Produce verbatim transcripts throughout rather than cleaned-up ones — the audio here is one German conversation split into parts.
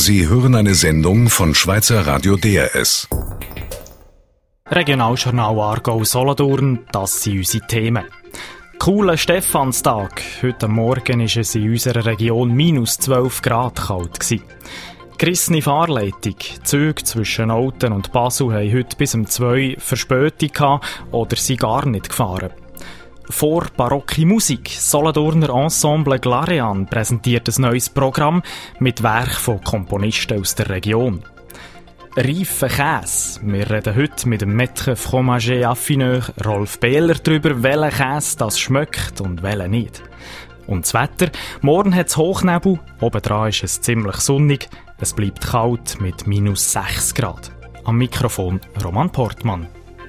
Sie hören eine Sendung von Schweizer Radio D R S. Regionaljournal Aargau-Solothurn, das sind unsere Themen. Cooler Stephanstag. Heute Morgen war es in unserer Region minus zwölf Grad kalt gewesen. Gerissene Fahrleitung. Züge zwischen Olten und Basel haben heute bis um zwei Verspätung gehabt oder sind gar nicht gefahren. Vor barocke Musik. Solothurner Ensemble Glarean präsentiert ein neues Programm mit Werken von Komponisten aus der Region. Reife Käse. Wir reden heute mit dem Maître Fromager Affineur Rolf Behler darüber, welcher Käse das schmeckt und welcher nicht. Und das Wetter. Morgen hat es Hochnebel, obendran ist es ziemlich sonnig, es bleibt kalt mit minus sechs Grad. Am Mikrofon Roman Portmann.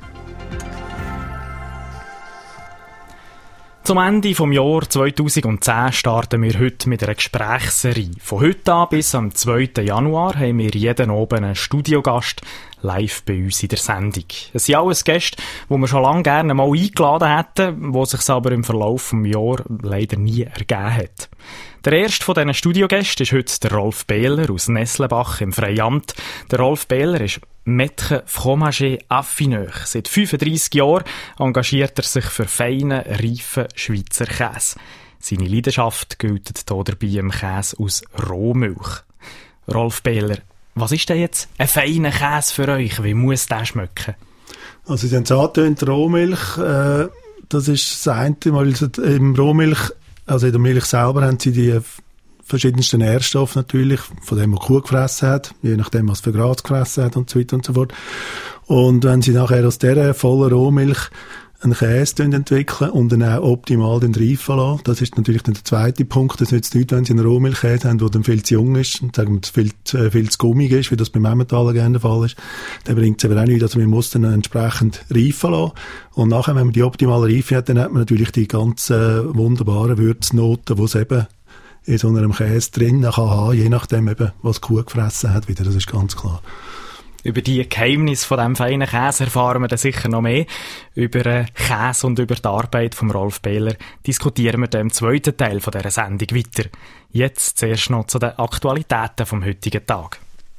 Zum Ende des Jahres zweitausendzehn starten wir heute mit einer Gesprächsserie. Von heute an bis am zweiten Januar haben wir jeden Abend einen Studiogast live bei uns in der Sendung. Es sind alles Gäste, die wir schon lange gerne mal eingeladen hätten, die sich aber im Verlauf des Jahres leider nie ergeben hat. Der erste von diesen Studiogästen ist heute der Rolf Behler aus Nesselbach im Freiamt. Der Rolf Behler ist Maître Fromager Affineur. Seit fünfunddreissig Jahren engagiert er sich für feinen, reifen Schweizer Käse. Seine Leidenschaft gilt hier dabei im Käse aus Rohmilch. Rolf Behler, was ist denn jetzt ein feiner Käse für euch? Wie muss der schmecken? Also Sie haben es angetönt, Rohmilch, äh, das ist das eine, weil im Rohmilch, also in der Milch selber haben sie die verschiedensten Nährstoffe natürlich, von dem man Kuh gefressen hat, je nachdem, was für Gras gefressen hat und so weiter und so fort. Und wenn sie nachher aus dieser vollen Rohmilch einen Käse entwickeln und dann auch optimal den reifen lassen, das ist natürlich dann der zweite Punkt. Das nützt nichts, wenn sie einen Rohmilchkäse haben, der dann viel zu jung ist und sagen wir, viel, zu, viel zu gummig ist, wie das beim Emmentaler gerne der Fall ist. Dann bringt es aber auch nichts, also man muss dann entsprechend reifen lassen. Und nachher, wenn man die optimale Reife hat, dann hat man natürlich die ganzen wunderbaren Würznoten, die es eben in so einem Käse drin kann haben, je nachdem eben, was die Kuh gefressen hat wieder, das ist ganz klar. Über die Geheimnisse von diesem feinen Käse erfahren wir dann sicher noch mehr. Über den Käse und über die Arbeit von Rolf Behler diskutieren wir dann im zweiten Teil von dieser Sendung weiter. Jetzt zuerst noch zu den Aktualitäten vom heutigen Tag.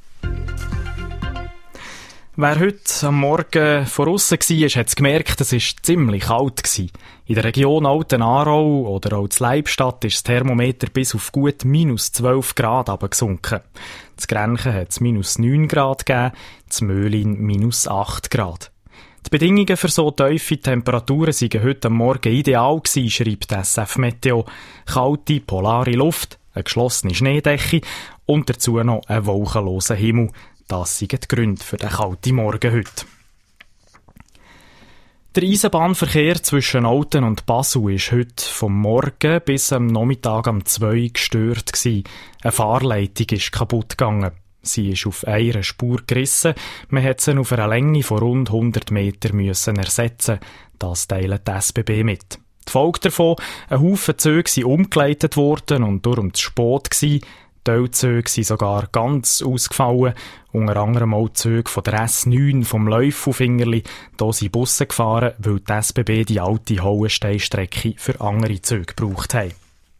Wer heute am Morgen voraus war, hat es gemerkt, es war ziemlich kalt gewesen. In der Region Alten-Aarau oder auch in Leibstadt ist das Thermometer bis auf gut minus zwölf Grad runtergesunken. In Grenchen hat es minus neun Grad gegeben, in Möhlin minus acht Grad. Die Bedingungen für so tiefe Temperaturen waren heute am Morgen ideal gewesen, schreibt S F Meteo. Kalte, polare Luft, eine geschlossene Schneedecke und dazu noch ein wolkenloser Himmel. Das sind die Gründe für den kalten Morgen heute. Der Eisenbahnverkehr zwischen Olten und Basel war heute vom Morgen bis am Nachmittag um zwei gestört gewesen. Eine Fahrleitung ist kaputt gegangen. Sie ist auf einer Spur gerissen. Man hat sie auf einer Länge von rund hundert Metern müssen ersetzen. Das teilt die S B B mit. Die Folge davon: ein Haufen Züge sind umgeleitet worden und darum zu spät gewesen. Teilzüge sind sogar ganz ausgefallen, unter anderem auch die Züge von der S neun vom Leufelfingerli. Hier sind Busse gefahren, weil die S B B die alte Hauensteinstrecke für andere Züge gebraucht hat.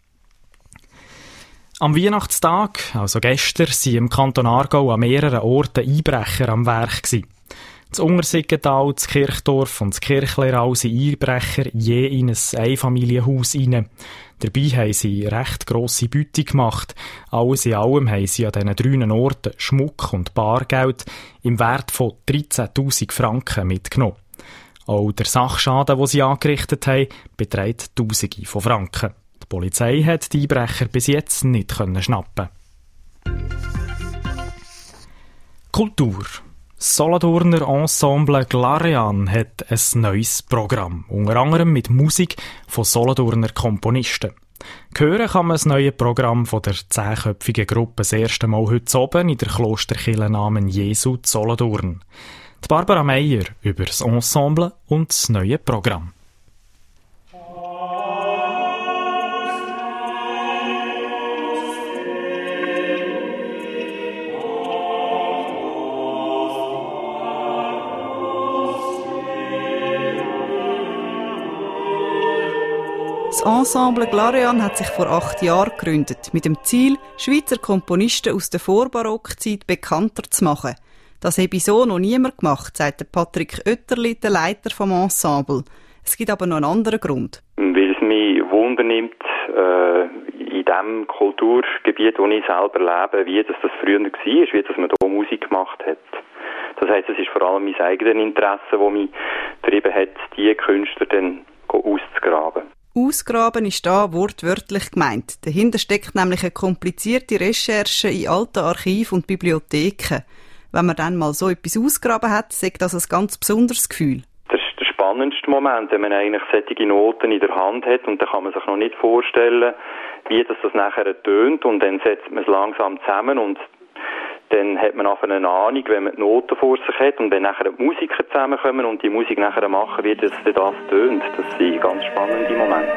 Am Weihnachtstag, also gestern, waren im Kanton Aargau an mehreren Orten Einbrecher am Werk gewesen. Das Untersiggental, das Kirchdorf und das Kirchlerau sind Einbrecher je in ein Einfamilienhaus rein. Dabei haben sie recht grosse Beute gemacht. Alles in allem haben sie an diesen drei Orten Schmuck und Bargeld im Wert von dreizehntausend Franken mitgenommen. Auch der Sachschaden, den sie angerichtet haben, beträgt Tausende von Franken. Die Polizei hat die Einbrecher bis jetzt nicht schnappen können. Kultur. Das Solothurner Ensemble Glarean hat ein neues Programm, unter anderem mit Musik von Solothurner Komponisten. Hören kann man das neue Programm von der zehnköpfigen Gruppe das erste Mal heute oben in der Klosterkirche Namen Jesu zu Solothurn. Die Barbara Meyer über das Ensemble und das neue Programm. Das Das Ensemble Glarean hat sich vor acht Jahren gegründet, mit dem Ziel, Schweizer Komponisten aus der Vorbarockzeit bekannter zu machen. Das habe so noch niemand gemacht, sagt Patrick Oetterli, der Leiter vom Ensemble. Es gibt aber noch einen anderen Grund. Weil es mich wundernimmt, äh, in dem Kulturgebiet, wo ich selber lebe, wie das, das früher war, wie dass man da Musik gemacht hat. Das heisst, es ist vor allem mein eigenes Interesse, das mich getrieben hat, diese Künstler dann auszugraben. Ausgraben ist da wortwörtlich gemeint. Dahinter steckt nämlich eine komplizierte Recherche in alten Archiven und Bibliotheken. Wenn man dann mal so etwas ausgraben hat, sagt das ein ganz besonderes Gefühl. Das ist der spannendste Moment, wenn man eigentlich solche Noten in der Hand hat und dann kann man sich noch nicht vorstellen, wie das, das nachher tönt und dann setzt man es langsam zusammen und dann hat man einfach eine Ahnung, wenn man die Noten vor sich hat und wenn nachher die Musiker zusammenkommen und die Musik nachher machen, wie das das tönt. Das sind ganz spannende Momente.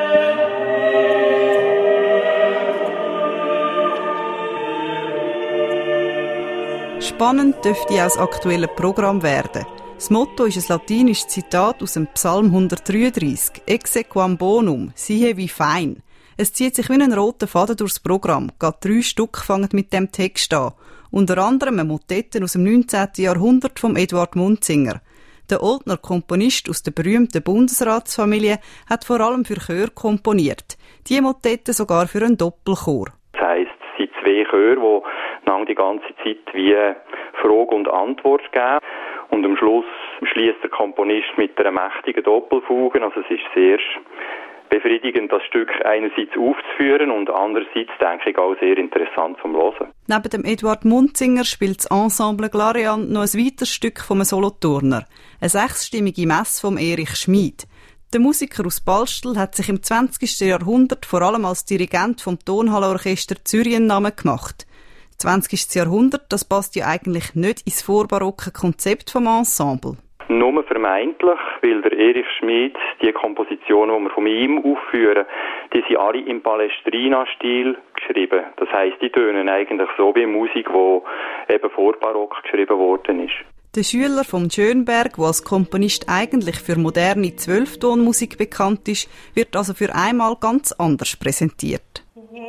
Spannend dürfte auch das aktuelle Programm werden. Das Motto ist ein latinisches Zitat aus dem Psalm hundertdreiunddreissig. «Exe quam bonum, siehe wie fein». Es zieht sich wie ein roter Faden durchs Programm. Gerade drei Stück fangen mit dem Text an. Unter anderem eine Motette aus dem neunzehnten Jahrhundert von Eduard Munzinger. Der Oldner Komponist aus der berühmten Bundesratsfamilie hat vor allem für Chöre komponiert. Die Motette sogar für einen Doppelchor. Das heisst, es sind zwei Chöre, die die ganze Zeit wie Frage und Antwort geben. Und am Schluss schließt der Komponist mit einer mächtigen Doppelfuge. Also es ist sehr befriedigend, das Stück einerseits aufzuführen und andererseits, denke ich, auch sehr interessant zum Hören. Neben dem Eduard Munzinger spielt das Ensemble Glarean noch ein weiteres Stück vom Solothurner. Eine sechsstimmige Messe vom Erich Schmid. Der Musiker aus Balstel hat sich im zwanzigsten Jahrhundert vor allem als Dirigent vom Tonhallenorchester Zürich einen Namen gemacht. Das zwanzigste Jahrhundert, das passt ja eigentlich nicht ins vorbarocke Konzept vom Ensemble. Nur vermeintlich, weil der Erich Schmid, die Kompositionen, die wir von ihm aufführen, die sind alle im Palestrina-Stil geschrieben. Das heisst, die tönen eigentlich so wie Musik, die eben vor Barock geschrieben worden ist. Der Schüler von Schönberg, der als Komponist eigentlich für moderne Zwölftonmusik bekannt ist, wird also für einmal ganz anders präsentiert.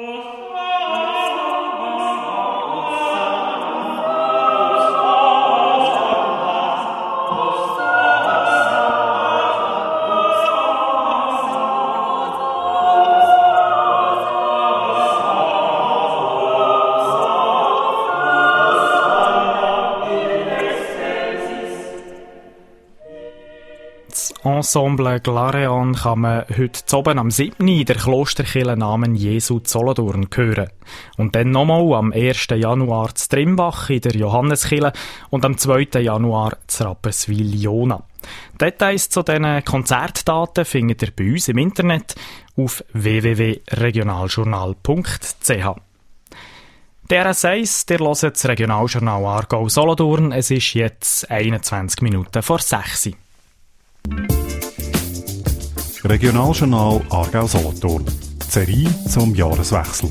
Ensemble Glarean kann man heute oben am siebten in der Klosterkirche Namen Jesu zu Solothurn hören. Und dann nochmal am ersten Januar zu Trimbach in der Johanneskirche und am zweiten Januar zu Rapperswil-Jona. Details zu diesen Konzertdaten findet ihr bei uns im Internet auf w w w punkt regionaljournal punkt c h. Der R S eins, der hört das Regionaljournal Aargau Solothurn. Es ist jetzt einundzwanzig Minuten vor sechs. Regionaljournal Aargau Solothurn. Die Serie zum Jahreswechsel.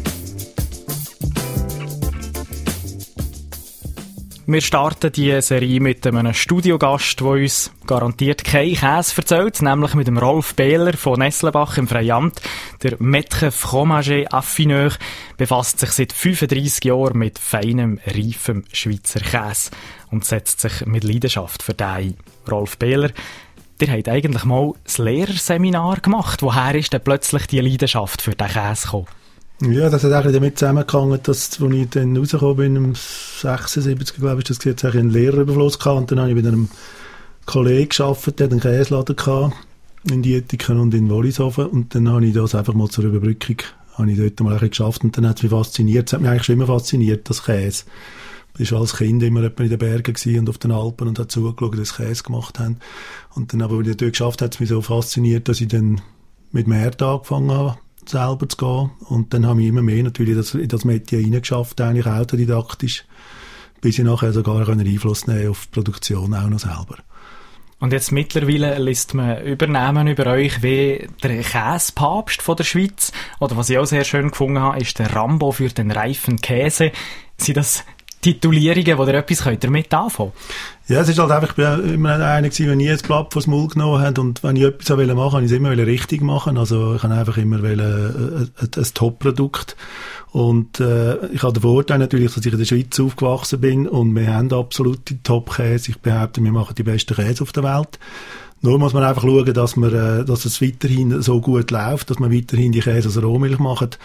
Wir starten die Serie mit einem Studiogast, der uns garantiert keinen Käse erzählt, nämlich mit dem Rolf Behler von Nesselbach im Freiamt. Der Maître Fromager Affineur befasst sich seit fünfunddreissig Jahren mit feinem, reifem Schweizer Käse und setzt sich mit Leidenschaft für den ein. Rolf Behler, ihr habt eigentlich mal das Lehrerseminar gemacht. Woher ist denn plötzlich die Leidenschaft für den Käse gekommen? Ja, das hat eigentlich damit zusammengehangen, dass, als ich dann rausgekommen bin, im sechsundsiebzig, glaube ich, das jetzt einen Lehrerüberfluss gehabt. Und dann habe ich mit einem Kollegen gearbeitet, der einen Käseladen gehabt, in Dietiken und in Wollishofen. Und dann habe ich das einfach mal zur Überbrückung, habe ich dort mal ein bisschen geschafft. Und dann hat es mich fasziniert. Es hat mich eigentlich schon immer fasziniert, das Käse. Ich war als Kind immer in den Bergen und auf den Alpen und habe zugeschaut, dass sie Käse gemacht haben. Und dann aber, als ich das geschafft habe, hat es mich so fasziniert, dass ich dann mit Märkten angefangen habe, selber zu gehen. Und dann habe ich immer mehr natürlich das, in das Metier reingeschafft, eigentlich autodidaktisch, bis ich nachher sogar Einfluss nehmen auf die Produktion auch noch selber. Und jetzt mittlerweile liest man Übernahmen über euch wie der Käsepapst von der Schweiz. Oder was ich auch sehr schön gefunden habe, ist der Rambo für den reifen Käse. Sind das Titulierungen, wo ihr etwas könnt damit anfangen könnt? Ja, es ist halt einfach, ich bin immer einer gewesen, der nie ein Blatt vors Maul genommen hat, und wenn ich etwas machen wollte, wollte ich es immer richtig machen. Also ich habe einfach immer ein, ein, ein Top-Produkt. Und äh, ich habe den Vorteil natürlich, dass ich in der Schweiz aufgewachsen bin, und wir haben absolute Top-Käse. Ich behaupte, wir machen die besten Käse auf der Welt. Nur muss man einfach schauen, dass, man, äh, dass es weiterhin so gut läuft, dass man weiterhin die Käse aus Rohmilch macht.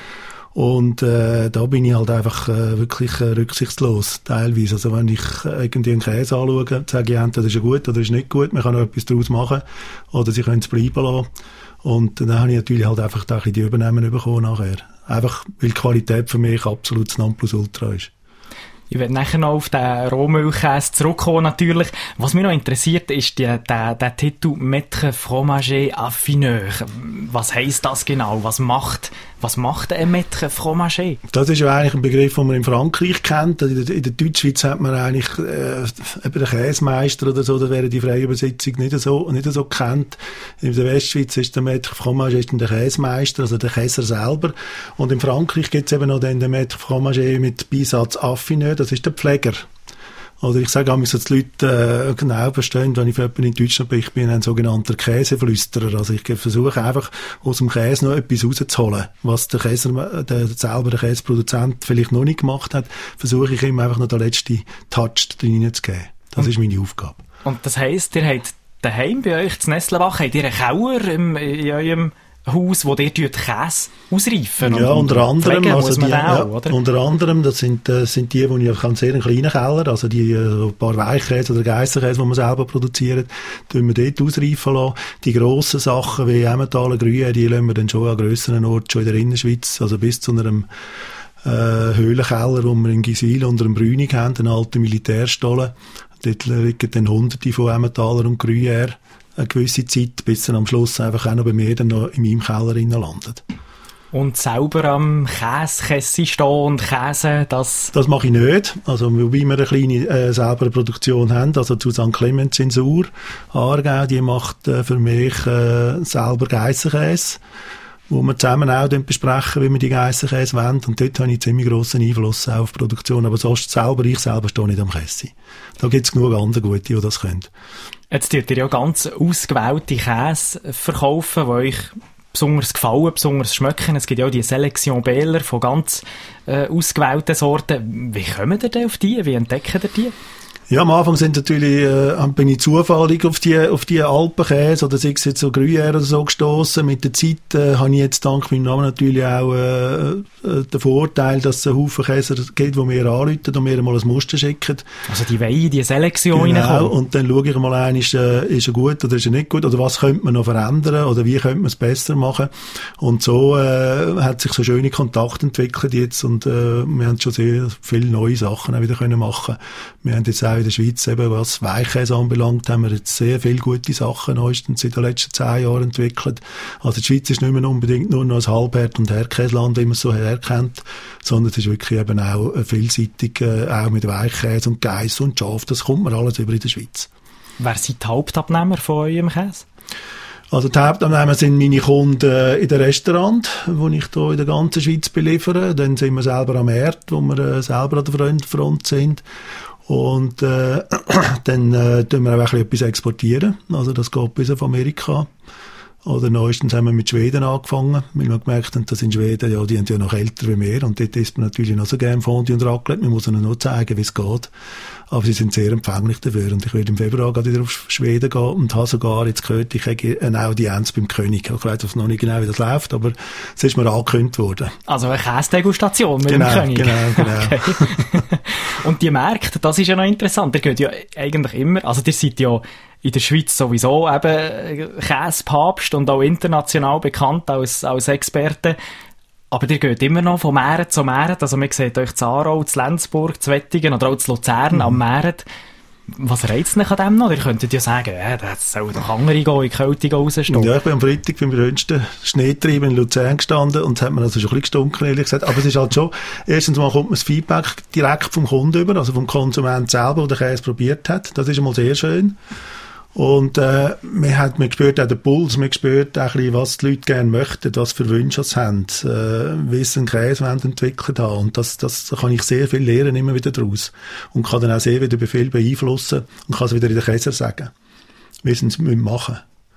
Und äh, da bin ich halt einfach äh, wirklich äh, rücksichtslos, teilweise. Also wenn ich äh, irgendwie einen Käse anschaue, sage ich entweder ist er gut oder ist nicht gut, man kann noch etwas daraus machen, oder sie können es bleiben lassen. Und dann habe ich natürlich halt einfach da ein bisschen die Übernehmen bekommen nachher. Einfach, weil die Qualität für mich absolut das Nonplusultra ist. Ich werde nachher noch auf den Rohmilchkäse zurückkommen, natürlich. Was mich noch interessiert, ist die, der, der Titel Maître Fromager Affineur. Was heisst das genau? Was macht, was macht ein Maître Fromager? Das ist ja eigentlich ein Begriff, den man in Frankreich kennt. In der, in der Deutschschweiz hat man eigentlich äh, eben den Käsemeister oder so, da wäre die freie Übersetzung nicht so, nicht so kennt. In der Westschweiz ist der Maître Fromager ist der Käsemeister, also der Käser selber. Und in Frankreich gibt es eben noch den, den Maître Fromager mit Beisatz Affineur. Das ist der Pfleger. Oder ich sage auch, dass die Leute äh, genau verstehen, wenn ich für jemanden in Deutschland bin, ich bin ein sogenannter Käseflüsterer. Also ich versuche einfach, aus dem Käse noch etwas rauszuholen. Was der Käser, der selber der Käseproduzent vielleicht noch nicht gemacht hat, versuche ich ihm einfach noch den letzten Touch drin zu geben. Das und, ist meine Aufgabe. Und das heisst, ihr habt daheim bei euch zu Nestlebach, habt ihr einen Keller im, in eurem Haus, wo ihr Käse ausreifen? Ja, und, unter anderem, also die, auch, ja, oder? unter anderem, das sind, äh, sind die, wo ich auf einen sehr kleinen Keller, also die, äh, ein paar Weichkäse oder Geissenkäse, die wir selber produzieren, tun wir dort ausreifen lassen. Die grossen Sachen, wie Emmentaler Gruyère, die lassen wir dann schon an grösseren Orten, schon in der Innerschweiz, also bis zu einem, äh, Höhlenkeller, wo wir in Giswil unter dem Brünig haben, einen alten Militärstollen. Dort liegen dann Hunderte von Emmentaler und Gruyère eine gewisse Zeit, bis er am Schluss einfach auch noch bei mir dann noch in meinem Keller landet. Und selber am Käsekessel stehen und Käse, das... Das mache ich nicht. Also, wobei wir eine kleine äh, selber Produktion haben, also zu Sankt Clemens in Sur, Aargau, die macht äh, für mich äh, selber Geissenkäse, wo wir zusammen auch dann besprechen, wie wir die Geissenkäse wollen. Und dort habe ich ziemlich grossen Einfluss auf die Produktion. Aber sonst selber, ich selber stehe nicht am Kessel. Da gibt es genug andere Gute, die das können. Jetzt tut ihr ja ganz ausgewählte Käse verkaufen, die euch besonders gefallen, besonders schmecken. Es gibt ja auch die Selection Bähler von ganz äh, ausgewählten Sorten. Wie kommt ihr denn auf die? Wie entdecken ihr die? Ja, am Anfang sind natürlich, äh, bin ich zufällig auf die, auf die Alpenkäse oder sei es jetzt so Gruyère oder so gestossen. Mit der Zeit äh, habe ich jetzt dank meinem Namen natürlich auch äh, äh, den Vorteil, dass es einen Haufen Käser gibt, die mir anrufen und mir mal ein Muster schicken. Also die wollen die Selektion genau, reinkommen. Und dann schaue ich mal ein, ist, äh, ist er gut oder ist er nicht gut oder was könnte man noch verändern oder wie könnte man es besser machen. Und so äh, hat sich so schöne Kontakte entwickelt jetzt und äh, wir haben schon sehr viele neue Sachen auch wieder können machen. Wir haben jetzt auch in der Schweiz, eben, was Weichkäse anbelangt, haben wir jetzt sehr viele gute Sachen neuestens in den letzten zehn Jahren entwickelt. Also die Schweiz ist nicht mehr unbedingt nur noch ein Halbherd- und Herdkäseland, wie man es so herkennt, sondern es ist wirklich eben auch vielseitig, äh, auch mit Weichkäse und Geiss und Schaf, das kommt man alles über in der Schweiz. Wer sind die Hauptabnehmer von eurem Käse? Also die Hauptabnehmer sind meine Kunden in den Restaurants, die ich hier in der ganzen Schweiz beliefere. Dann sind wir selber am Markt, wo wir äh, selber an der Front sind. Und äh, dann äh, tun wir auch ein bisschen etwas exportieren. Also das geht bis auf Amerika. Oder neuestens haben wir mit Schweden angefangen, weil wir gemerkt haben, dass in Schweden, ja, die sind ja noch älter wie wir. Und dort isst man natürlich noch so gerne Fondue und Raclette. Man muss ihnen nur zeigen, wie es geht. Aber sie sind sehr empfänglich dafür. Und ich werde im Februar wieder auf Schweden gehen und habe sogar jetzt gehört, ich habe eine Audienz beim König. Ich weiß noch nicht genau, wie das läuft, aber es ist mir angekündigt worden. Also eine Käsedegustation mit genau, dem König. Genau, genau. Okay. Und die Märkte, das ist ja noch interessant. Ihr geht ja eigentlich immer, also ihr seid ja in der Schweiz sowieso eben Käsepapst und auch international bekannt als, als Experte. Aber ihr geht immer noch von Mähren zu Mähren. Also man sieht euch zu Aarau, zu Lenzburg, zu Wettingen oder auch zu Luzern mhm. am Mähren. Was reizt euch an dem noch? Ihr könntet ja sagen, ja, das soll doch andere gehen, in Kälte rausstehen. Ja, ich bin am Freitag beim grössten Schneetrieb in Luzern gestanden und es hat mir also schon ein bisschen gestunken, ehrlich gesagt. Aber es ist halt schon, erstens mal kommt man das Feedback direkt vom Kunden über, also vom Konsument selber, der den Käse probiert hat. Das ist einmal sehr schön. Und äh, man hat man spürt auch den Puls, man spürt auch ein bisschen, was die Leute gerne möchten, was für Wünsche sie haben, äh, wie sie einen Käse entwickelt haben. Und das, das da kann ich sehr viel lernen immer wieder daraus. Und kann dann auch sehr wieder viel beeinflussen und kann es wieder in den Käser sagen, wie sie es machen müssen.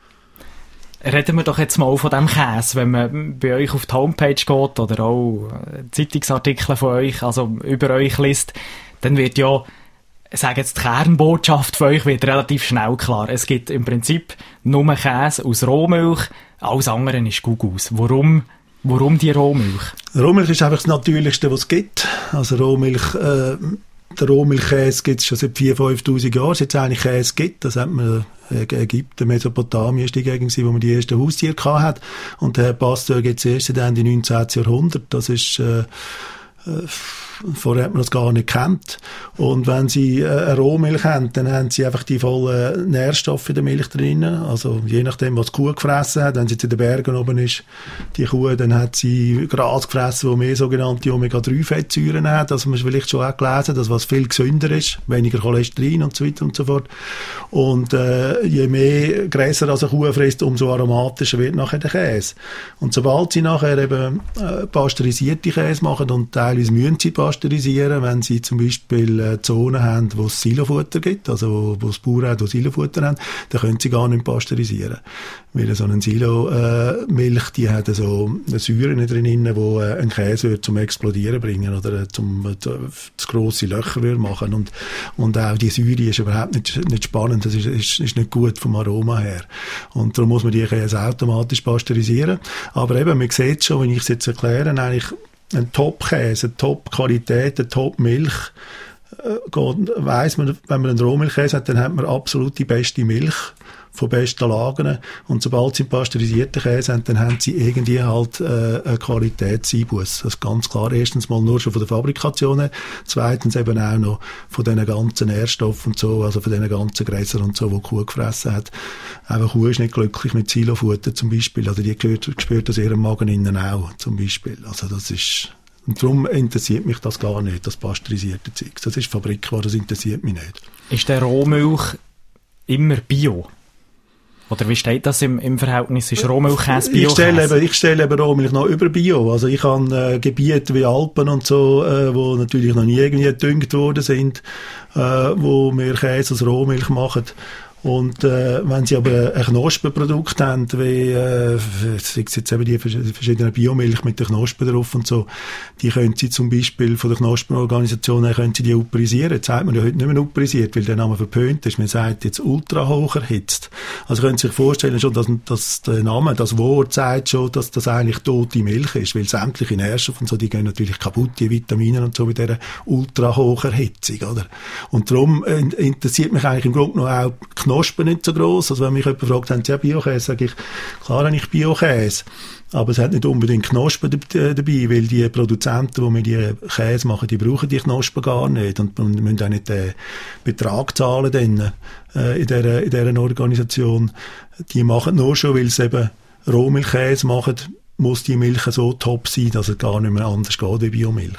Reden wir doch jetzt mal von dem Käse, wenn man bei euch auf die Homepage geht oder auch Zeitungsartikel von euch, also über euch liest, dann wird ja, ich sage jetzt, die Kernbotschaft von euch wird relativ schnell klar. Es gibt im Prinzip nur Käse aus Rohmilch, alles andere ist Gugus. Warum, warum die Rohmilch? Rohmilch ist einfach das Natürlichste, was es gibt. Also Rohmilch, äh, der Rohmilchkäse gibt es schon seit viertausend, fünftausend Jahren, seit es eigentlich Käse gibt. Das hat man äh, Ägypten, Mesopotamien ist die Gegend, wo man die ersten Haustiere hatte. Und der Pasteur gibt es erst seit Ende neunzehnten Jahrhundert. Das ist... Äh, äh, Vorher hat man das gar nicht gekannt. Und wenn Sie äh, eine Rohmilch haben, dann haben Sie einfach die vollen Nährstoffe in der Milch drin. Also je nachdem, was die Kuh gefressen hat. Wenn sie jetzt in den Bergen oben ist, die Kuh, dann hat sie Gras gefressen, wo mehr sogenannte Omega drei Fettsäuren hat. Also man hat vielleicht schon auch gelesen, dass was viel gesünder ist, weniger Cholesterin und so weiter und so fort. Und äh, je mehr Gräser als eine Kuh frisst, umso aromatischer wird nachher der Käse. Und sobald Sie nachher eben äh, pasteurisierte Käse machen, und teilweise müssen Sie pasteurisieren, wenn sie zum Beispiel äh, Zonen haben, wo es Silofutter gibt, also wo es Bauern haben, die Silofutter haben, dann können sie gar nicht pasteurisieren. Weil so eine Silo-Milch, äh, die hat so eine Säure drin, die äh, einen Käse zum Explodieren bringen oder äh, zum äh, zu grosse Löcher machen. Und, und auch die Säure ist überhaupt nicht, nicht spannend, das ist, ist, ist nicht gut vom Aroma her. Und darum muss man die Käse automatisch pasteurisieren. Aber eben, man sieht schon, wenn ich es jetzt erkläre, eigentlich ein Top-Käse, eine Top-Qualität, eine Top-Milch, äh, weiss man, wenn man einen Rohmilchkäse hat, dann hat man absolut die beste Milch von besten Lagen. Und sobald sie einen pasteurisierten Käse haben, dann haben sie irgendwie halt äh, eine Qualitätseinbuss. Das ist ganz klar. Erstens mal nur schon von der Fabrikation her, zweitens eben auch noch von diesen ganzen Nährstoffen und so, also von diesen ganzen Gräsern und so, die die Kuh gefressen hat. Eine Kuh ist nicht glücklich mit Silofutter zum Beispiel, oder die gehört, spürt aus ihrem Magen innen auch zum Beispiel. Also das ist... Und darum interessiert mich das gar nicht, das pasteurisierte Zeug. Das ist Fabrikware, das interessiert mich nicht. Ist der Rohmilch immer Bio? Oder wie steht das im, im Verhältnis? Ist Rohmilchkäse Bio? Ich stelle eben, ich stelle eben Rohmilch noch über Bio. Also ich habe äh, Gebiete wie Alpen und so, äh, wo natürlich noch nie irgendwie gedüngt worden sind, äh, wo wir Käse aus Rohmilch machen. Und äh, wenn Sie aber ein Knospenprodukt haben, wie äh, jetzt eben die verschiedenen Biomilch mit den Knospen drauf und so, die können Sie zum Beispiel von der Knospenorganisation her können Sie die uprisieren. Jetzt sagt man ja heute nicht mehr uprisiert, weil der Name verpönt ist. Man sagt jetzt ultra hoch erhitzt. Also können Sie sich vorstellen schon, dass, dass der Name, das Wort sagt schon, dass das eigentlich tote Milch ist, weil sämtliche Nährstoffe und so, die gehen natürlich kaputt, die Vitamine und so, mit dieser ultra hohen Erhitzung, oder? Und darum äh, interessiert mich eigentlich im Grunde genommen auch Knospen nicht so gross. Also wenn mich jemand fragt, haben Sie ja Biokäse, sage ich, klar habe ich Biokäse. Aber es hat nicht unbedingt Knospen dabei, weil die Produzenten, die mir die Käse machen, die brauchen die Knospen gar nicht. Und wir müssen auch nicht den Betrag zahlen dann, äh, in dieser, in dieser Organisation. Die machen nur schon, weil sie eben Rohmilchkäse machen, muss die Milch so top sein, dass es gar nicht mehr anders geht wie Biomilch.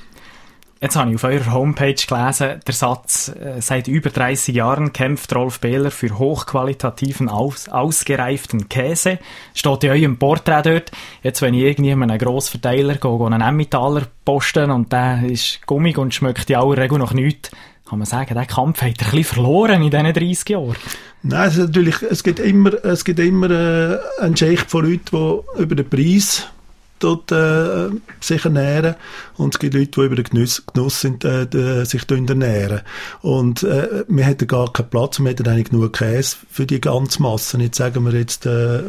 Jetzt habe ich auf eurer Homepage gelesen, der Satz, äh, seit über dreißig Jahren kämpft Rolf Behler für hochqualitativen, aus, ausgereiften Käse. Steht in eurem Porträt dort. Jetzt, wenn ich irgendjemand einen Grossverteiler gehe, gehe einen Emmentaler posten und der ist gummig und schmeckt in aller Regel nach nichts, kann man sagen, der Kampf hat er ein bisschen verloren in diesen dreißig Jahren. Nein, es, ist natürlich, es gibt immer, es gibt immer äh, eine Schicht von Leuten, die über den Preis dort äh, sich ernähren, und es gibt Leute, die über den Genuss, Genuss sind, äh, de, sich ernähren. Und äh, wir hätten gar keinen Platz, wir hätten eigentlich genug Käse für die ganze Masse. Jetzt sagen wir jetzt, äh,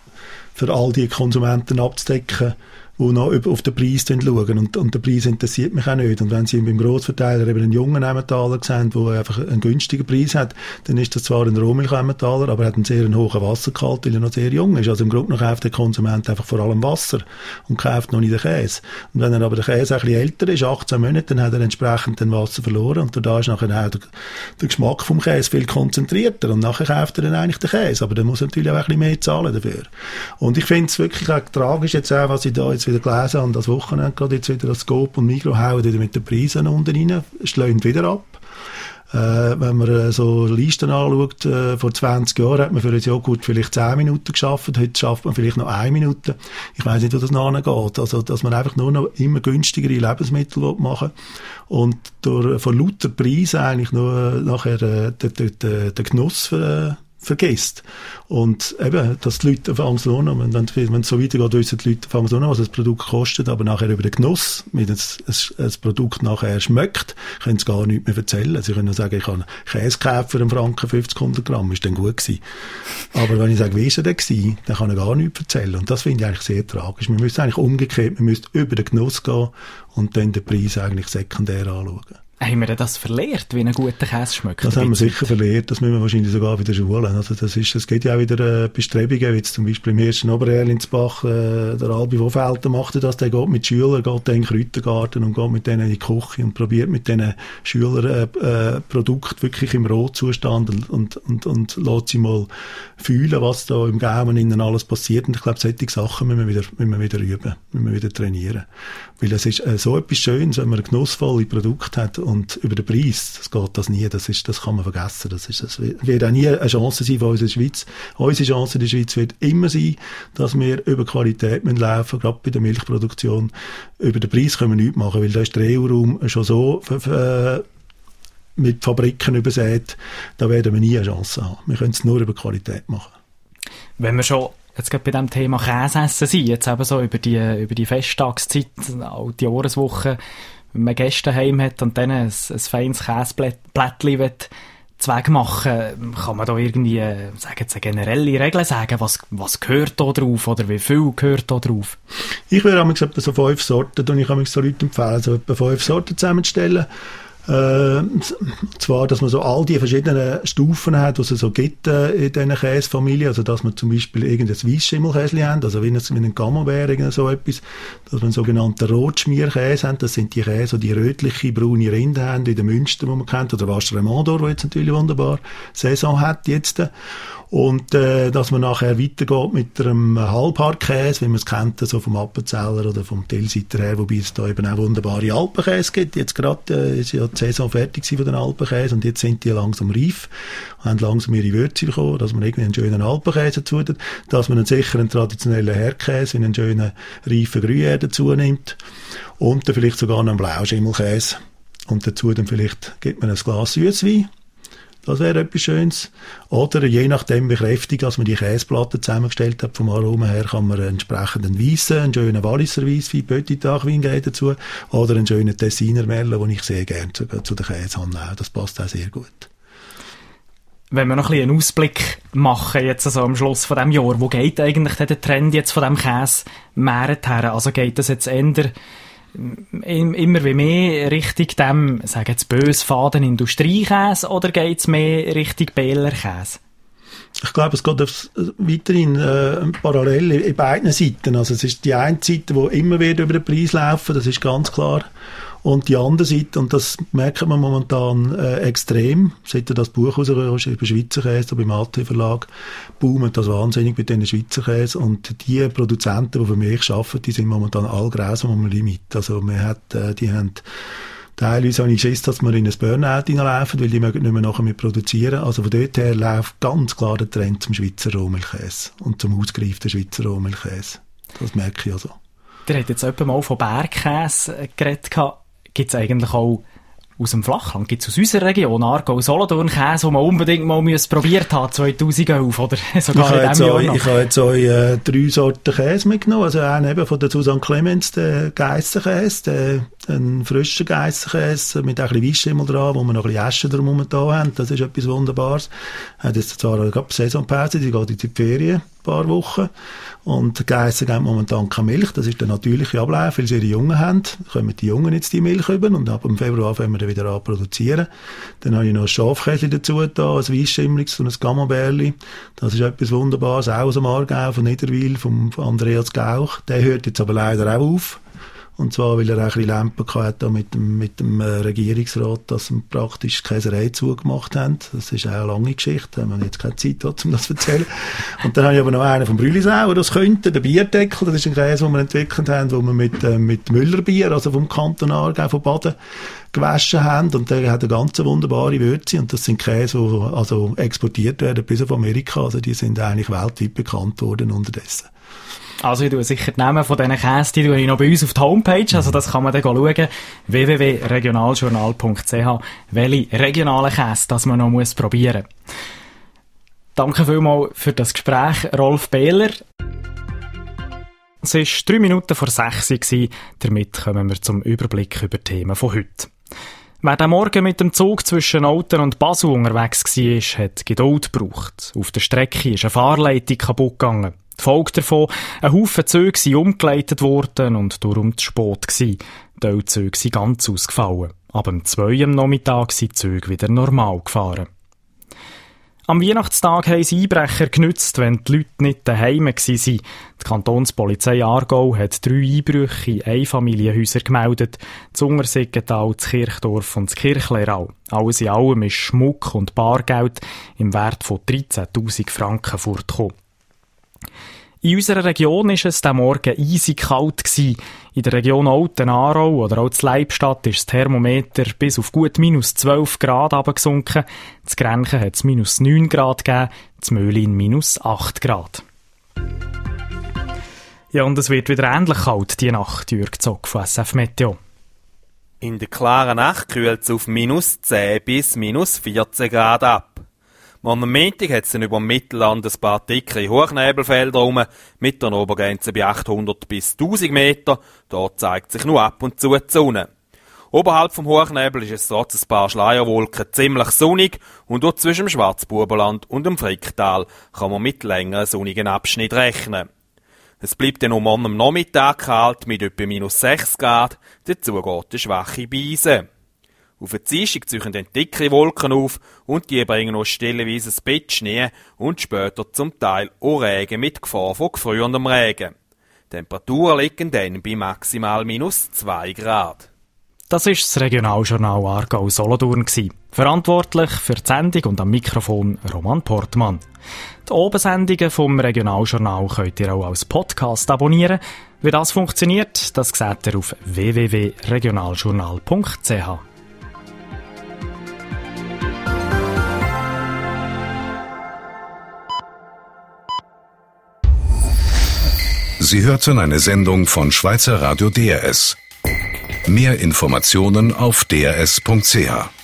für all die Konsumenten abzudecken, die noch auf den Preis schauen. Und, und der Preis interessiert mich auch nicht. Und wenn Sie beim Grossverteiler eben einen jungen Emmentaler sehen, der einfach einen günstigen Preis hat, dann ist das zwar ein Rohmilch-Emmentaler, aber er hat einen sehr hohen Wassergehalt, weil er noch sehr jung ist. Also im Grunde kauft der Konsument einfach vor allem Wasser und kauft noch nicht den Käse. Und wenn er aber der Käse ein bisschen älter ist, achtzehn Monate, dann hat er entsprechend den Wasser verloren, und da ist nachher auch der, der Geschmack vom Käse viel konzentrierter, und nachher kauft er dann eigentlich den Käse. Aber dann muss er natürlich auch ein bisschen mehr zahlen dafür. Und ich finde es wirklich auch tragisch, jetzt auch, was ich da jetzt wieder gelesen habe, das Wochenende gerade jetzt wieder das Coop und Migros hauen wieder mit den Preisen unten rein, schlagen wieder ab. Äh, wenn man äh, so Listen anschaut, äh, vor zwanzig Jahren hat man für einen Joghurt vielleicht zehn Minuten geschafft, heute schafft man vielleicht noch eine Minute. Ich weiss nicht, wo das nachgeht. Also, dass man einfach nur noch immer günstigere Lebensmittel machen will und durch, von lauter Preis eigentlich nur nachher äh, den, den, den Genuss für, äh, vergisst. Und eben, dass die Leute fangen so an, wenn, wenn es so weitergeht, wissen die Leute fangen so an, was das Produkt kostet, aber nachher über den Genuss, wie das, das, das Produkt nachher schmeckt, können sie gar nichts mehr erzählen. Sie können nur sagen, ich habe Käse gekauft für einen Franken fünfzig, hundert Gramm, ist dann gut gewesen. Aber wenn ich sage, wie ist er denn gewesen, dann kann er gar nichts erzählen. Und das finde ich eigentlich sehr tragisch. Wir müssen eigentlich umgekehrt, wir müssen über den Genuss gehen und dann den Preis eigentlich sekundär anschauen. Haben wir das verlehrt, wie ein guter Käse schmeckt? Das haben wir sicher verlehrt, das müssen wir wahrscheinlich sogar wieder schulen. Also das ist, es gibt ja auch wieder äh, Bestrebungen, wie jetzt zum Beispiel im ersten Obererlinsbach, äh, der Albi Wofelter macht das, der geht mit Schülern, geht in den Kräutergarten und geht mit denen in die Küche und probiert mit diesen Schülern äh, äh, Produkte wirklich im Rohzustand und, und, und, und lässt sie mal fühlen, was da im Gaumen innen alles passiert. Und ich glaube, solche Sachen müssen wir wieder, müssen wir wieder üben, müssen wir wieder trainieren. Weil es ist äh, so etwas Schönes, wenn man ein genussvolles Produkt hat. Und über den Preis, das geht das nie, das ist, das kann man vergessen. Das ist, das wird auch nie eine Chance sein für unsere Schweiz. Unsere Chance in der Schweiz wird immer sein, dass wir über Qualität laufen müssen, gerade bei der Milchproduktion. Über den Preis können wir nichts machen, weil da ist der E U-Raum schon so für, für, mit Fabriken übersät, da werden wir nie eine Chance haben. Wir können es nur über Qualität machen. Wenn wir schon jetzt gerade bei diesem Thema Käse essen sind, jetzt eben so über die, über die Festtagszeit, auch die Jahreswoche, wenn man Gäste heim hat und dann ein, ein feines Käseblättchen zweig machen, kann man da irgendwie, sagen jetzt eine generelle Regel sagen, was, was gehört da drauf oder wie viel gehört da drauf? Ich würde einmal gesagt, so fünf Sorten, und ich kann mich so Leute empfehlen, so etwa fünf Sorten zusammenzustellen. Äh, zwar, dass man so all die verschiedenen Stufen hat, die es so gibt äh, in diesen Käsefamilien, also dass man zum Beispiel irgendein Weisschimmelkäse haben, also wie ein, wie ein Camembert oder so etwas, dass man einen sogenannten Rotschmierkäse haben, das sind die Käse, die die rötliche, braune Rinde haben, wie der Münster, den man kennt, oder Vacheremont, der jetzt natürlich wunderbar Saison hat jetzt. Und äh, dass man nachher weitergeht mit einem Halbhartkäse, wie man es kennt, so vom Appenzeller oder vom Tilsiter her, wobei es da eben auch wunderbare Alpenkäse gibt. Jetzt gerade äh, ist ja die Saison fertig von den Alpenkäse und jetzt sind die langsam reif und haben langsam ihre Würze bekommen, dass man irgendwie einen schönen Alpenkäse dazu tut, dass man einen sicheren traditionellen Herdkäse, einen schönen reifen Gruyère dazu nimmt und dann vielleicht sogar noch einen Blauschimmelkäse und dazu dann vielleicht gibt man ein Glas Süßwein. Das wäre etwas Schönes. Oder je nachdem, wie kräftig dass man die Käseplatte zusammengestellt hat, vom Aroma her, kann man entsprechend einen Weissen, einen schönen Walliser Weisswein, Petit Tagwein geben dazu. Oder einen schönen Tessiner Merlot, den ich sehr gerne zu, zu den Käse habe. Das passt auch sehr gut. Wenn wir noch ein bisschen einen Ausblick machen, jetzt also am Schluss von diesem Jahr, wo geht eigentlich der Trend jetzt von diesem Käsemarkt her? Also geht das jetzt eher immer wie mehr Richtung dem, sagen jetzt böse Faden Industriekäse oder geht es mehr Richtung Bählerkäse? Ich glaube, es geht aufs, weiterhin äh, parallel in beiden Seiten. Also es ist die eine Seite, die immer wieder über den Preis laufen, das ist ganz klar. Und die andere Seite, und das merkt man momentan äh, extrem, seit das Buch rausgekommen ist, über Schweizer Käse, beim A T Verlag, boomt das wahnsinnig mit diesen Schweizer Käse. Und die Produzenten, die für mich arbeiten, die sind momentan all grausam am Limit. Also man hat, äh, die haben teilweise habe ich Schiss, dass wir in ein Burnout hineinlaufen, weil die mögen nicht mehr nachher mehr produzieren. Also von dort her läuft ganz klar der Trend zum Schweizer Rohmilchkäse und zum ausgereiften Schweizer Rohmilchkäse. Das merke ich also. Ihr habt jetzt etwa mal von Bergkäse geredet. Gibt es eigentlich auch aus dem Flachland, gibt es aus unserer Region, Aargau, Solothurn, Käse, den man unbedingt mal probiert hat, zweitausendelf oder sogar in diesem Jahr noch? Ich habe jetzt auch äh, drei Sorten Käse mitgenommen, also einen eben von der Susanne Clemens, den Geissenkäse, einen frischen Geissenkäse mit ein bisschen Weisschimmel dran, wo wir noch ein bisschen Asche drum da haben, das ist etwas Wunderbares. Hat jetzt zwar gerade Saisonpause, die geht jetzt in die Ferien, ein paar Wochen. Und die Geissen geben momentan keine Milch. Das ist der natürliche Ablauf, weil sie ihre Jungen haben. Dann kommen die Jungen jetzt die Milch über und ab dem Februar fangen wir dann wieder an produzieren. Dann habe ich noch ein Schafkäse dazu da, ein Weisschimmeliges und ein Camembert. Das ist etwas Wunderbares, auch aus dem Aargau, von Niederwil, vom, von Andreas Gauch. Der hört jetzt aber leider auch auf. Und zwar, weil er auch ein bisschen Lampen hatte mit dem, mit dem äh, Regierungsrat, dass sie praktisch die Käserei zugemacht haben. Das ist auch eine lange Geschichte, da haben wir jetzt keine Zeit, um das zu erzählen. Und dann habe ich aber noch einen vom Brüllisau, der das könnte, der Bierdeckel. Das ist ein Käse, den wir entwickelt haben, wo wir mit, äh, mit Müllerbier, also vom Kanton Aargau, von Baden, gewaschen haben. Und der hat eine ganz wunderbare Würze. Und das sind Käse, die also exportiert werden bis auf Amerika. Also die sind eigentlich weltweit bekannt worden unterdessen. Also ich tue sicher die Namen von diesen Käse, die tue ich noch bei uns auf der Homepage, also das kann man dann schauen, w w w punkt regionaljournal punkt c h, welche regionalen Käse das man noch muss probieren. Danke vielmals für das Gespräch, Rolf Behler. Es war drei Minuten vor sechs Uhr, damit kommen wir zum Überblick über die Themen von heute. Wer am Morgen mit dem Zug zwischen Olten und Basel unterwegs war, hat Geduld gebraucht. Auf der Strecke ist eine Fahrleitung kaputt gegangen. Die Folge davon, ein Haufen Züge sind umgeleitet worden und darum zu spät gewesen. Die Züge sind ganz ausgefallen. Ab um zwei am Nachmittag sind die Züge wieder normal gefahren. Am Weihnachtstag haben sie Einbrecher genützt, wenn die Leute nicht daheim waren. Die Kantonspolizei Aargau hat drei Einbrüche in Einfamilienhäuser gemeldet. Das Untersiggental, das Kirchdorf und das Kirchlerau. Alles in allem ist Schmuck und Bargeld im Wert von dreizehntausend Franken fortgekommen. In unserer Region war es diesen Morgen eisig kalt gewesen. In der Region Olten-Aarau oder auch in Leibstadt ist das Thermometer bis auf gut minus zwölf Grad runtergesunken. In Grenchen hat es minus neun Grad gegeben, in Möhlin minus acht Grad. Ja, und es wird wieder ähnlich kalt die Nacht, Jürg Zock von S F Meteo. In der klaren Nacht kühlt es auf minus zehn bis minus vierzehn Grad ab. Am Montag hat es dann über dem Mittelland ein paar dicke Hochnebelfelder rum, mit einer Obergrenze bei achthundert bis tausend Meter. Dort zeigt sich nur ab und zu die Sonne. Oberhalb vom Hochnebel ist es trotz ein paar Schleierwolken ziemlich sonnig und dort zwischen dem Schwarzbubenland und dem Fricktal kann man mit längeren sonnigen Abschnitten rechnen. Es bleibt dann um am Nachmittag kalt mit etwa minus sechs Grad, dazu geht eine schwache Beise. Auf der Dienstag ziehen dann dicke Wolken auf und die bringen noch stellenweise ein Bett Schnee und später zum Teil auch Regen mit Gefahr von gefrierendem Regen. Die Temperaturen liegen dann bei maximal minus zwei Grad. Das war das Regionaljournal Aargau-Solothurn. Verantwortlich für die Sendung und am Mikrofon Roman Portmann. Die Obersendungen vom Regionaljournal könnt ihr auch als Podcast abonnieren. Wie das funktioniert, das seht ihr auf w w w punkt regionaljournal punkt c h. Sie hörten eine Sendung von Schweizer Radio D R S. Mehr Informationen auf d r s punkt c h.